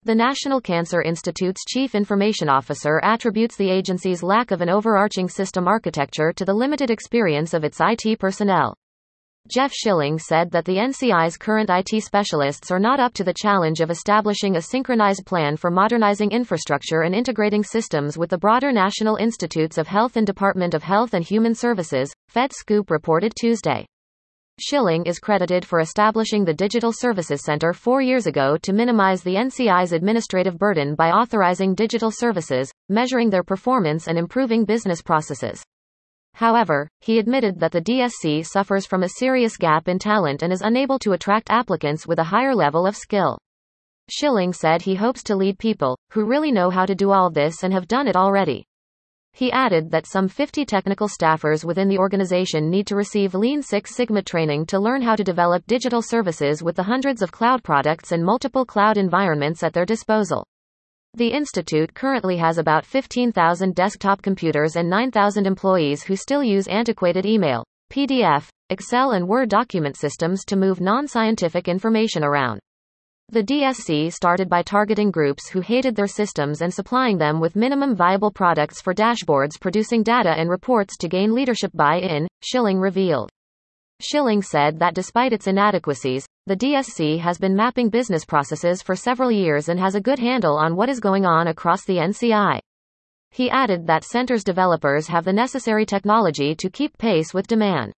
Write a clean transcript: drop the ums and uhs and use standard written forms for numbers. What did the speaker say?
The National Cancer Institute's chief information officer attributes the agency's lack of an overarching system architecture to the limited experience of its IT personnel. Jeff Schilling said that the NCI's current IT specialists are not up to the challenge of establishing a synchronized plan for modernizing infrastructure and integrating systems with the broader National Institutes of Health and Department of Health and Human Services, FedScoop reported Tuesday. Schilling is credited for establishing the Digital Services Center 4 years ago to minimize the NCI's administrative burden by authorizing digital services, measuring their performance and improving business processes. However, he admitted that the DSC suffers from a serious gap in talent and is unable to attract applicants with a higher level of skill. Schilling said he hopes to lead people who really know how to do all this and have done it already. He added that some 50 technical staffers within the organization need to receive Lean Six Sigma training to learn how to develop digital services with the hundreds of cloud products and multiple cloud environments at their disposal. The institute currently has about 15,000 desktop computers and 9,000 employees who still use antiquated email, PDF, Excel and Word document systems to move non-scientific information around. The DSC started by targeting groups who hated their systems and supplying them with minimum viable products for dashboards producing data and reports to gain leadership buy-in, Schilling revealed. Schilling said that despite its inadequacies, the DSC has been mapping business processes for several years and has a good handle on what is going on across the NCI. He added that center's developers have the necessary technology to keep pace with demand.